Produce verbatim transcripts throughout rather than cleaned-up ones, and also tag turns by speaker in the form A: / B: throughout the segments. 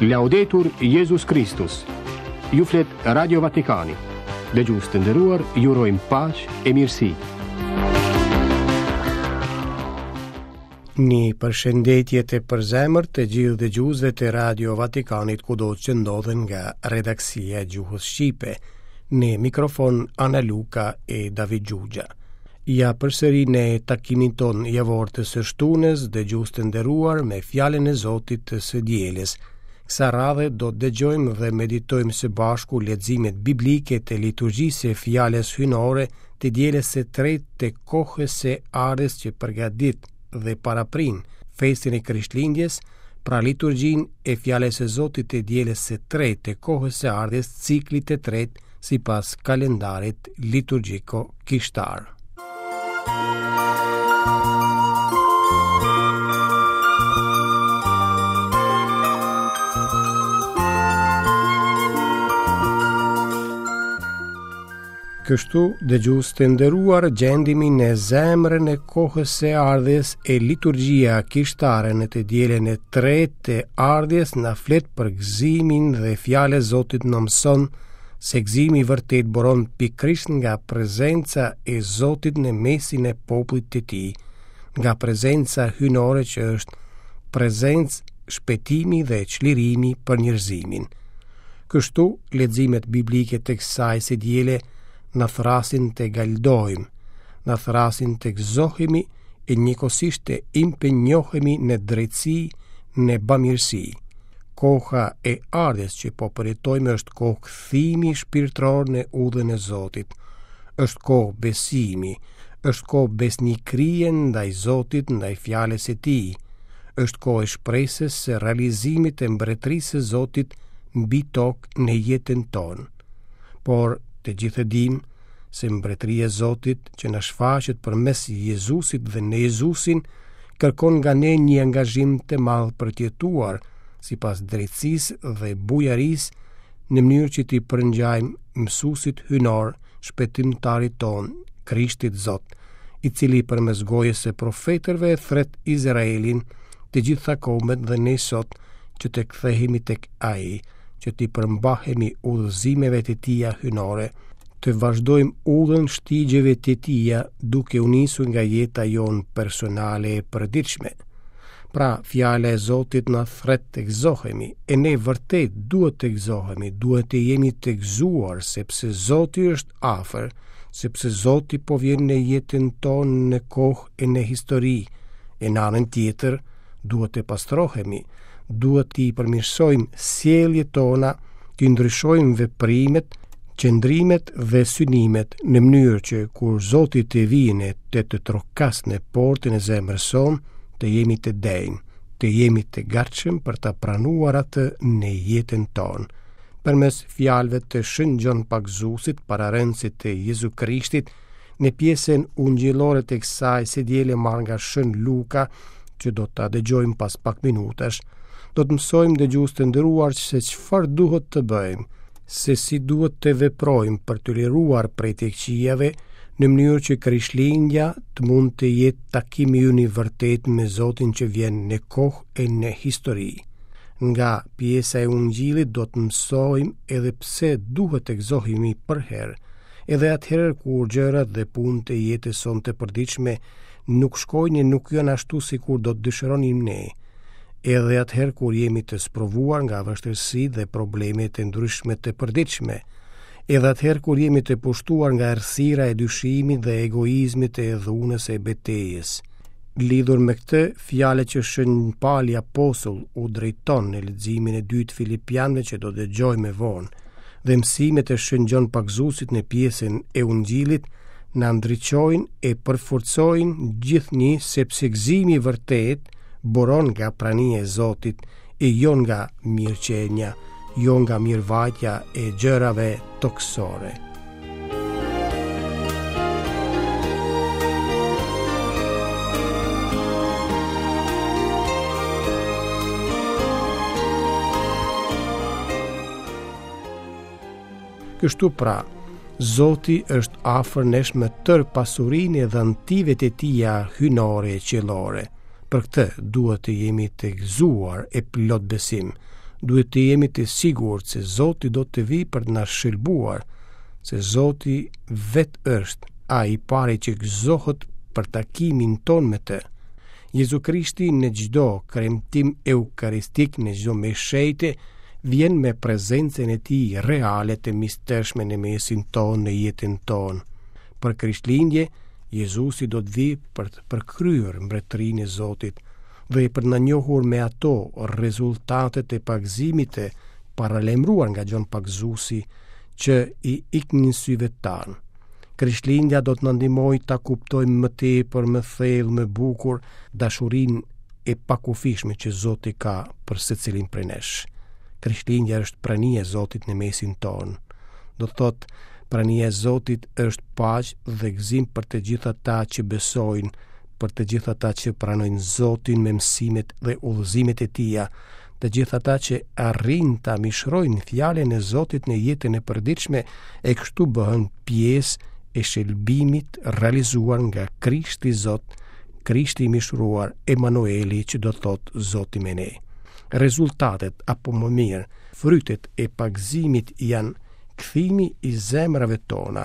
A: Laudetur Jesus Christus. Ju flet Radio Vatikani. Dëgjues të nderuar, ju urojmë paqë e mirësi.
B: Një përshëndetje të përzemërt të gjithë dëgjuesve të Radio Vatikanit kudo që ndodhen nga redaksia e Gjuhës Shqipe. Në mikrofon Ana Luka e David Gjugja. Ja përsëri në takimin ton javor të së shtunës, dëgjues të nderuar, me fjalën e Zotit të së dielës. Kësa radhe do të dëgjojmë dhe meditojmë së bashku leximet biblike të liturgjisë e fjalës hynore të dielës së tretë të kohës së ardhes që përgatit dhe paraprin festin e Krishtlindjes, pra liturgjinë e fjalës së Zotit të dielës së tretë të kohës së ardhes, ciklit të tretë sipas kalendarit liturgjiko kishtar. Kështu, dëgjues të nderuar, gjendimi në zemrën e kohës së ardhes e liturgjia kishtare në të dielën e tretë të ardhjes na flet për gëzimin dhe fjala e Zotit na mëson se gëzimi i vërtet buron pikërisht nga prezenca e Zotit në mesin e popullit të tij, nga prezenca hynore që është prezencë shpëtimi dhe çlirimi për njerëzimin. Kështu, leximet biblike të kësaj së diele në thrasin të galdojmë, në thrasin të gëzohemi e njëkohësisht të impenjohemi në drejtësi, në bamirësi. Koha e ardhes që po përjetojmë është kohë kthimi shpirtëror në udhën e Zotit. Është kohë besimi, është kohë besnikërie ndaj Zotit, ndaj fjalës së Tij. Është kohë e shpresës së realizimit të mbretërisë së Zotit mbi tokë në jetën tonë. Por të gjithë dim se mbretëria e Zotit që na shfaqet përmes Jezusit dhe në Jezusin kërkon nga ne një angazhim të madh për të jetuar sipas drejtësisë dhe bujarisë në mënyrë që t'i përngjajmë mësuesit hynor, shpëtimtarit ton, Krishtit Zot, i cili përmes gojës së profetërve e thret Izraelin të gjitha komet dhe ne sot që të kthehemi tek ai, që t'i përmbahemi udhëzimeve të tia hynore, të vazhdojmë udhën shtigjeve të tia duke u nisur nga jeta jonë personale e përditshme. Pra, fjala e Zotit na thret të gëzohemi, e ne vërtet duhet të gëzohemi, duhet të jemi të gëzuar, sepse Zoti është afër, sepse Zoti po vjen në jetën tonë, në kohë e në histori, e në anën tjetër duhet të pastrohemi, duhet të i përmirësojmë sjelljet tona, të ndryshojmë veprimet, qëndrimet dhe synimet në mënyrë që kur Zoti të vijë të të trokas në portën e zemrës sonë, të jemi të denjë, të jemi të gatshëm për të pranuar atë në jetën tonë. Përmes fjalëve të Shën Gjon Pagzuesit, pararendësit të Jezu Krishtit, në pjesën ungjillore të kësaj së diele marrë nga Shën Luka, që do ta dëgjojmë pas pak minutash, do të mësojmë dëgjues të nderuar se çfarë duhet të bëjmë, se si duhet të veprojmë për të liruar prej të këqijave, në mënyrë që Krishtlindja të mund të jetë takimi ynë i vërtet me Zotin që vjen në kohë e në histori. Nga pjesa e ungjillit do të mësojmë edhe pse duhet të gëzohemi për herë, edhe atëherë kur gjërat dhe punët e jetës sonë të përditshme nuk shkojnë e nuk janë ashtu sikur do të dëshironim ne, edhe atëherë kur jemi të sprovuar nga vështirësi dhe probleme të ndryshme të përditshme, edhe atëherë kur jemi të pushtuar nga errësira e dyshimit dhe egoizmit e dhunës e betejës. Lidhur me këtë, fjalët që Shën Pali Apostull u drejton në leximin e dytë Filipianëve që do dëgjojmë vonë, dhe mësimet e Shën Gjon Pagzuesit në pjesën e ungjillit na ndriçojnë e përforcojnë gjithnjë, sepse gëzimi i vërtet buron nga prania e Zotit e jo nga mirëqenia, jo nga mirëvajtja e gjërave toksore. Kështu pra, Zoti është afër nesh me tërë pasurinë e dhëntive të tia hynore e qellore. Për këtë duhet të jemi të gëzuar e plot besim. duhet të jemi të sigurt se Zoti do të vi për të na shëlbuar, se Zoti vetë është ai i pari që gëzohet për takimin ton me të. Jezu Krishti në çdo kremtim eukaristik, në çdo meshëjtje, vjen me prezencën e tij reale të mistershme në mesin ton, në jetën ton. Për Krishtlindje, Jezusi do të vi për të përkryer mbretërinë e Zotit dhe për na njohur me ato rezultatet e pagëzimit të paralajmëruar nga Gjon Pagëzuesi që i iknin syve tanë. Krishtlindja do të na ndihmojë ta kuptojmë më tepër, më thellë, më bukur dashurinë e pakufishme që Zoti ka për secilin prej nesh. Krishtlindja është prania e Zotit në mesin ton. Do thotë, prania e Zotit është paqë dhe gëzim për të gjithë ata që besojnë, për të gjithë ata që pranojnë Zotin me mësimet dhe udhëzimet e Tija, të gjithë ata që arrin ta mishrojnë fjalën e Zotit në jetën e përditshme e kështu bëhen pjesë e shëlbimit realizuar nga Krishti Zot, Krishti i mishruar, Emanueli, që do thotë Zoti me ne. Rezultatet, apo më mirë, frytet e pagëzimit janë kthimi i zemrave tona,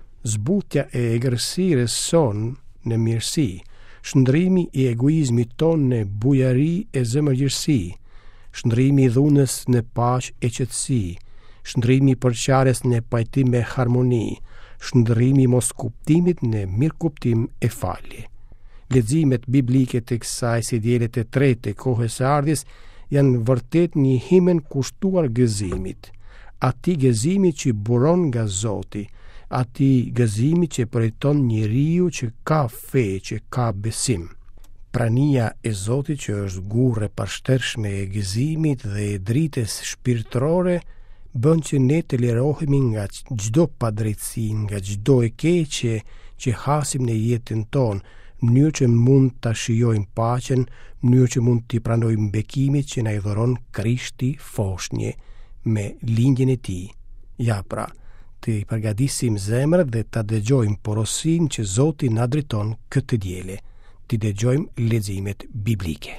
B: zbutja e egërsirës son në mirësi, shndrimi i egoizmit ton në bujari e zemërgjërsi, shndrimi i dhunës në paqë e qetësi, shndrimi i përqarjes në pajtim me harmoni, shndrimi i mos kuptimit në mirë kuptim e falje. Leximet biblike të kësaj si dijelet e tretë e kohës së ardhjes janë vërtet një himen kushtuar gëzimit, ati gëzimi që buron nga Zoti, ati gëzimi që përjeton njeriu që ka fe, që ka besim. Prania e Zotit që është gurë e pashtershme e gëzimit dhe e dritës shpirtërore bën që ne të lirohemi nga çdo padrejtësi, nga çdo e keqe që hasim në jetën tonë, në mënyrë që mund ta shijojmë paqen, në mënyrë që mund t'i pranojmë bekimin që na i dhuron Krishti foshnje me lindjen e tij. Ja pra, të përgatisim zemrën dhe ta dëgjojmë porosinë që Zoti na drejton këtë diele. Të dëgjojmë leximet biblike.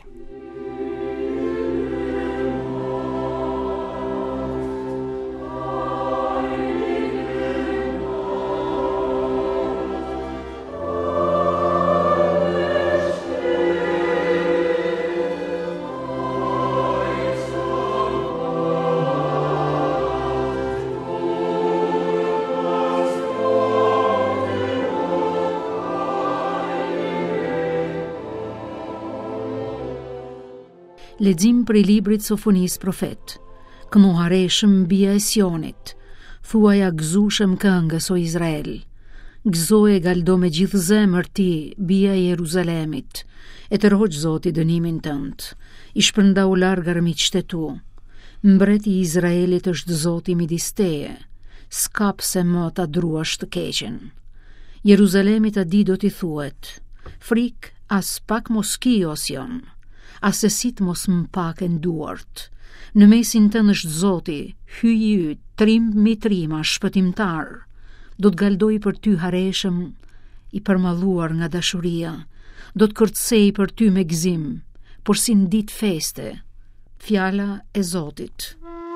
C: Lexim për i librit Sofonis profet. Kënohareshëm bia e Sionit, thuaja gëzushëm këngës o Izrael. Gëzoje galdo me gjithë zemër ti, bia e Jeruzalemit, e të rroq Zoti dënimin tënd, i shpërndau larg armiqtë tu. Mbreti i Izraelit është Zoti midis teje, s'kap se më ta druash të keqen. Jeruzalemit a di do t'i thuet, frik as pak mos ki o Sion, asesit mos më pak e nduart. Në mesin tënë është Zoti, hyji yt, trim mi trima, shpëtimtar. Do të galdoj për ty hareshëm, i përmalluar nga dashuria. Do të kërcej për ty me gëzim, por si në ditë feste. Fjala e Zotit.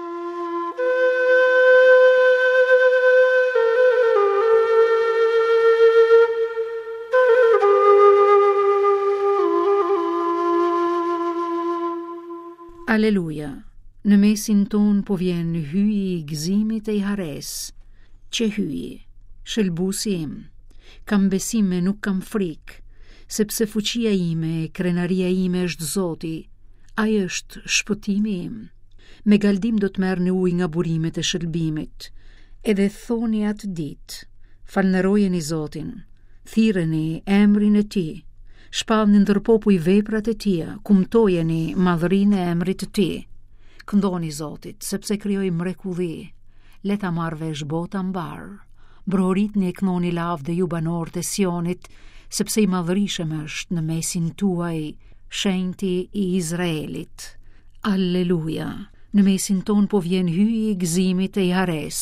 C: Aleluja, në mesin ton po vjen hyji i gëzimit e i hares, që hyji, shëlbusi im, kam besime nuk kam frik, sepse fuqia ime e krenaria ime është Zoti, ai është shpëtimi im. Me galdim do të merr në ujë nga burimet e shëlbimit, edhe thoni atë ditë, falënderojeni Zotin, thirreni emrin e tij, shpallni ndër popuj veprat e tia, kumtojeni madhërinë e emrit të tij. Këndoni Zotit, sepse krijoi mrekulli. Le ta marrë vesh bota mbar. Brohoritni e knoni lavë dhe ju banorët e Sionit, sepse i madhërishëm është në mesin tuaj, shenjti i Izraelit. Alleluja. Në mesin ton po vjen hyji i gëzimit e i hares.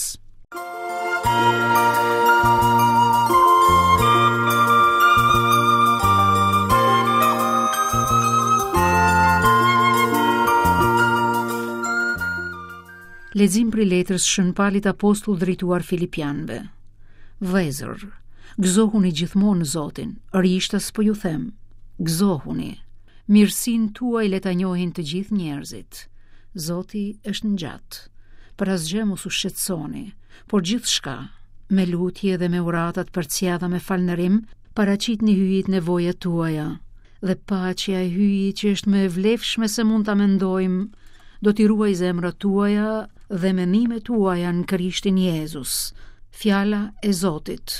C: Lexim prej letrës Shën Palit apostull drejtuar Filipianëve. Vëllezër, gëzohuni gjithmonë në Zotin. Rishtas po ju them, gëzohuni. Mirësinë tuaj le ta njohin të gjithë njerëzit. Zoti është ngjatë. Për asgjë mos u shqetësoni, por gjithçka, me lutje dhe me uratat përcjella me falënderim, paraqitni hyjit nevojat tuaja. Dhe paqja e hyjit që është më e vlefshme se mund ta mendojmë, do t'i ruaj zemrat tuaja dhe mendimet tuaja në Krishtin Jezus. Fjala e Zotit.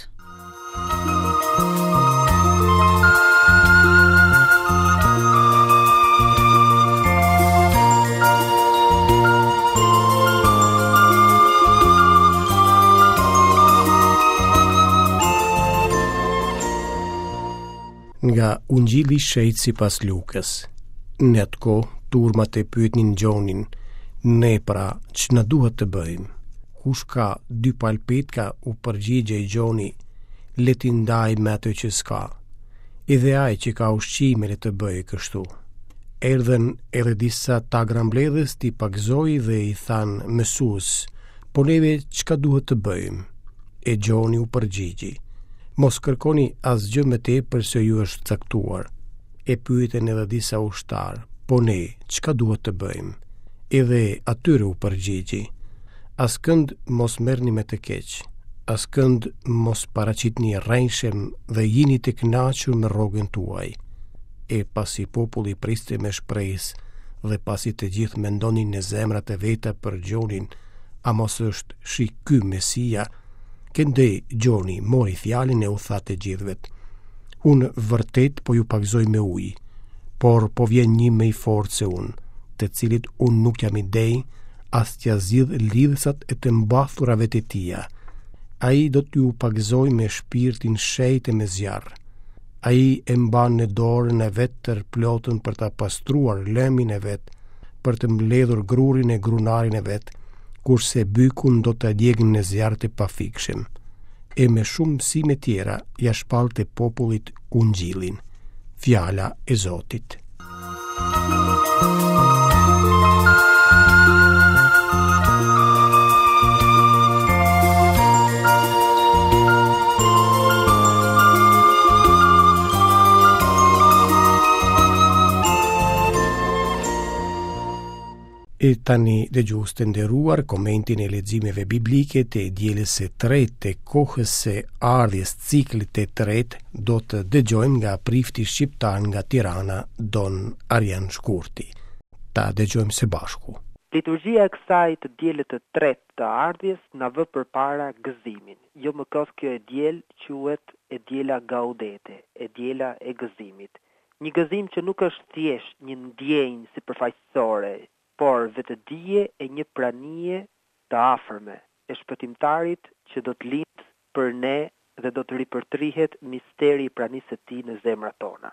B: Nga Ungjilli i Shejtë sipas Lukës. Në atë kohë, turmat e pyetnin Gjonin, ne pra ç'na duhet të bëjmë? Kush ka dy palpetka, u përgjigjej Gjoni, le t'i ndaj me atë që s'ka. Edhe ai që ka ushqime le të bëjë kështu. Erdhen edhe disa ta grambledhës t'i pagzoi dhe i than mësues, po neve ç'ka duhet të bëjmë? E Gjoni u përgjigji, mos kërkoni asgjë më tepër se ju është caktuar. E pyeten edhe disa ushtar, po ne ç'ka duhet të bëjmë? Edhe atyre u përgjigji, askënd mos merrni me të keq, askënd mos paraqitni rrenjshem dhe jini të kënaqur me rrogën tuaj. E pasi populli priste me shpresë dhe pasi të gjithë mendonin në zemrat e veta për Gjonin, a mos është shi ky Mesia, këndej Gjoni mori fjalën e u tha të gjithëve, unë vërtet po ju pagzoj me ujë, por po vjen një më i fortë se unë, të cilit unë nuk jam i dej, as t'ja zgjidh lidhësat e të mbathurave të tia. Ai do t'ju pagzoj me shpirtin shejt e me zjarr. Ai e mban në dorën e vet tër plotën për ta pastruar lëmin e vet, për të mbledhur grurin e grunarin e vet, kurse bykun do të djegën në zjarr të pafikshëm. E me shumë mësime tjera ja shpallte popullit ungjillin. Fjala e Zotit. E tani dëgjues të nderuar, komentin e leximeve biblike të dielës së tretë të kohës së ardhjes ciklit të tretë do të dëgjojmë nga prifti shqiptar nga Tirana, Don Arjan Shkurti. Ta dëgjojmë së bashku.
D: Liturgjia e kësaj të dielës të tretë të ardhjes na vë përpara gëzimin. Jo më kos kjo e diel quhet e diela gaudete, e diela e gëzimit. Një gëzim që nuk është thjesht një ndjenjë si përfaqësore, por vetëdije e një pranie të afërme e shpëtimtarit që do të lindë për ne dhe do të ripërtrihet misteri i pranisë së tij në zemrat tona.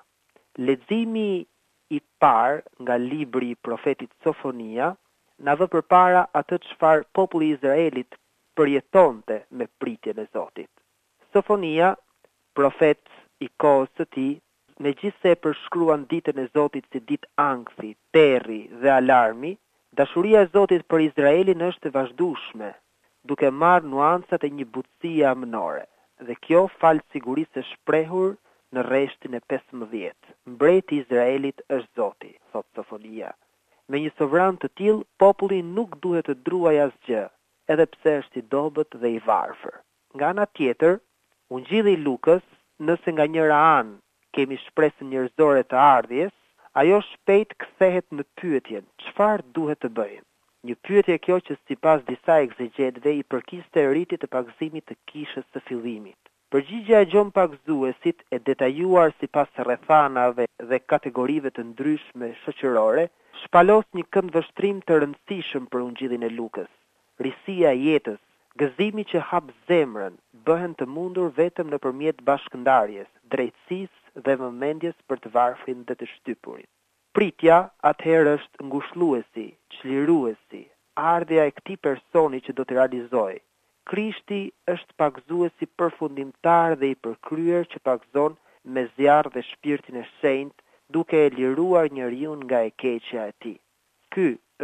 D: Leximi i parë nga libri i profetit Sofonia na vë përpara atë çfarë populli i Izraelit përjetonte me pritjen e Zotit. Sofonia, profet i kohës së tij, megjithse e përshkruan ditën e Zotit si ditë ankthi, terri dhe alarmi, dashuria e Zotit për Izraelin është e vazhdueshme, duke marrë nuancat e një butësie amnore, dhe kjo fal sigurisë së shprehur në rreshtin e pesëmbëdhjetë. Mbreti i Izraelit është Zoti, thot Sofonia. Me një sovran të tillë, populli nuk duhet të druajë asgjë, edhe pse është i dobët dhe i varfër. Nga ana tjetër, Ungjilli i Lukës, nëse nga njëra anë kemi shpresën njerëzore të ardhjes, ajo shpejt kthehet në pyetjen, çfarë duhet të bëjmë? Një pyetje kjo që sipas disa egzegjetëve i përkiste rritit të pagëzimit të kishës së fillimit. Përgjigjja e gjon pagëzuesit e detajuar sipas rrethanave dhe kategorive të ndryshme shoqërore, shpalos një këndvështrim të rëndësishëm për Ungjillin e Lukës. Risia e jetës, gëzimi që hap zemrën, bëhen të mundur vetëm nëpërmjet bashkëndarjes, drejtësisë dhe vëmendjes për të varfrin dhe të shtypurit. Pritja atëherë është ngushëlluesi, çliruesi, ardhja e këtij personi që do të realizojë. Krishti është pagëzuesi përfundimtar dhe i përkryer që pagëzon me zjarr dhe shpirtin e shenjtë, duke e liruar njeriu nga e keqja e tij. Ky është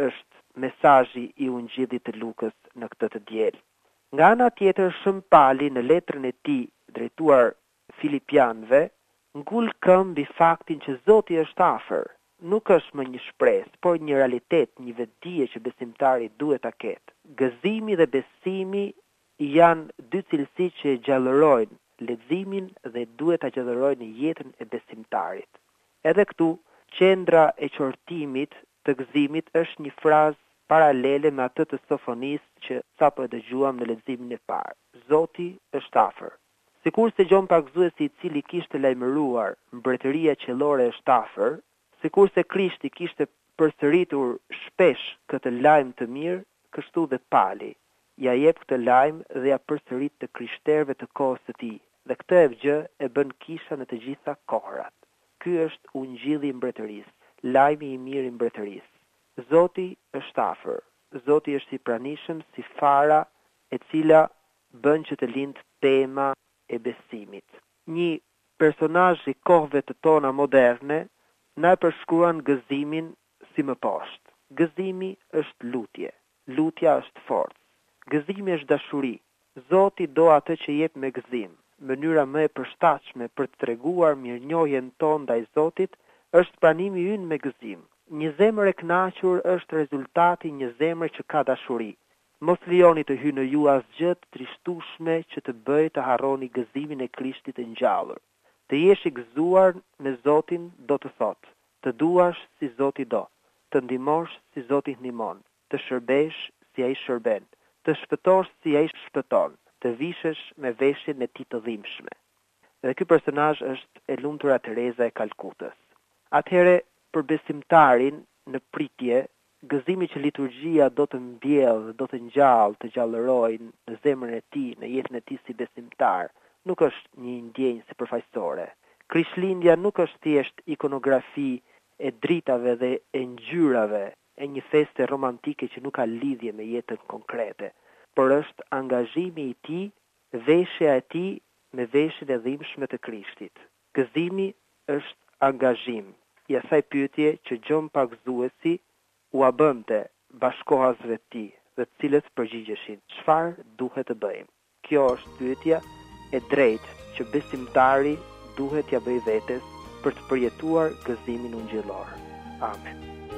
D: mesazhi i Ungjillit të Lukës në këtë të diel. Nga ana tjetër, Shën Pali në letrën e tij drejtuar Filipianëve ngul këmbë mbi faktin që Zoti është afër. Nuk është më një shpresë, por një realitet, një vetdije që besimtari duhet ta ketë. Gëzimi dhe besimi janë dy cilësi që e gjallërojnë leximin dhe duhet ta gjallërojnë jetën e besimtarit. Edhe këtu, qendra e qortimit të gëzimit është një frazë paralele me atë të Sofonis që sapo e dëgjuam në leximin e parë. Zoti është afër. Sikur se Gjon Pagzuesi i cili kishte lajmëruar mbretëria qellore është afër, sikur se Krishti kishte përsëritur shpesh këtë lajm të mirë, kështu dhe Pali ja jep këtë lajm dhe ja përsërit të krishterëve të kohës së tij. Dhe këtë e gjë e bën kisha në të gjitha kohërat. Ky është ungjilli i mbretërisë, lajmi i mirë i mbretërisë. Zoti është afër. Zoti është i pranishëm si fara e cila bën që të lindë tema e besimit. Një personazh i kohëve të tona moderne na përshkruan gëzimin si më poshtë. Gëzimi është lutje. Lutja është forcë. Gëzimi është dashuri. Zoti do atë që jep me gëzim. Mënyra më e përshtatshme për të treguar mirënjohjen tonë ndaj Zotit është pranimi ynë me gëzim. Një zemër e kënaqur është rezultati i një zemre që ka dashuri. Mos lijoni të hyjë në ju asgjë të trishtueshme që të bëjë të harroni gëzimin e Krishtit të ngjallur. Të jesh i gëzuar me Zotin do të thotë, të duash si Zoti do, të ndihmosh si Zoti ndihmon, të shërbesh si ai shërben, të shpëtosh si ai shpëton, të vishesh me veshjen e tij të dhimbshme. Dhe ky personazh është e lumtura Tereza e Kalkutës. Atëherë, për besimtarin në pritje, gëzimi që liturgjia do të mbjellë, do të ngjallë, të gjallërojë në zemrën e tij, në jetën e tij si besimtar, nuk është një ndjenjë sipërfaqësore. Krishtlindja nuk është thjesht ikonografi e dritave dhe e ngjyrave, e një feste romantike që nuk ka lidhje me jetën konkrete, por është angazhimi i tij, veshja e tij me veshjen e dhimbshme të Krishtit. Gëzimi është angazhim, i asaj pyetje që Gjon Pagzuesi u a bënte bashkohasve të tij, dhe të cilët përgjigjeshin: çfarë duhet të bëjmë? Kjo është pyetja e drejtë që besimtari duhet ja bëjë vetes për të përjetuar gëzimin ungjillor. Amen.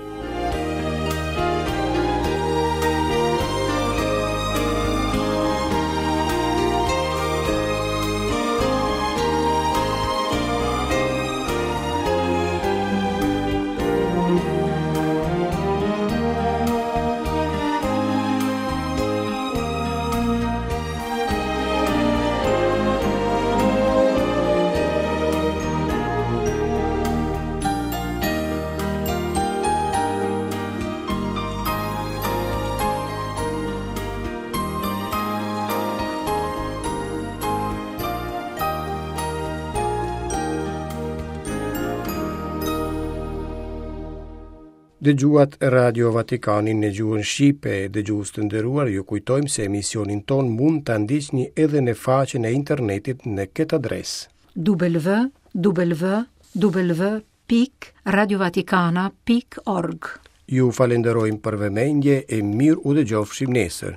B: Dëgjuat Radio Vatikanin në gjuhën shqipe. Dëgjues të nderuar, ju kujtojmë se emisionin ton mund ta ndiqni edhe në faqen e internetit në këtë adresë:
C: w w w pikë radio vatikana pikë org.
B: Ju falenderojmë për vëmendje e mirë u dëgjofshim nesër.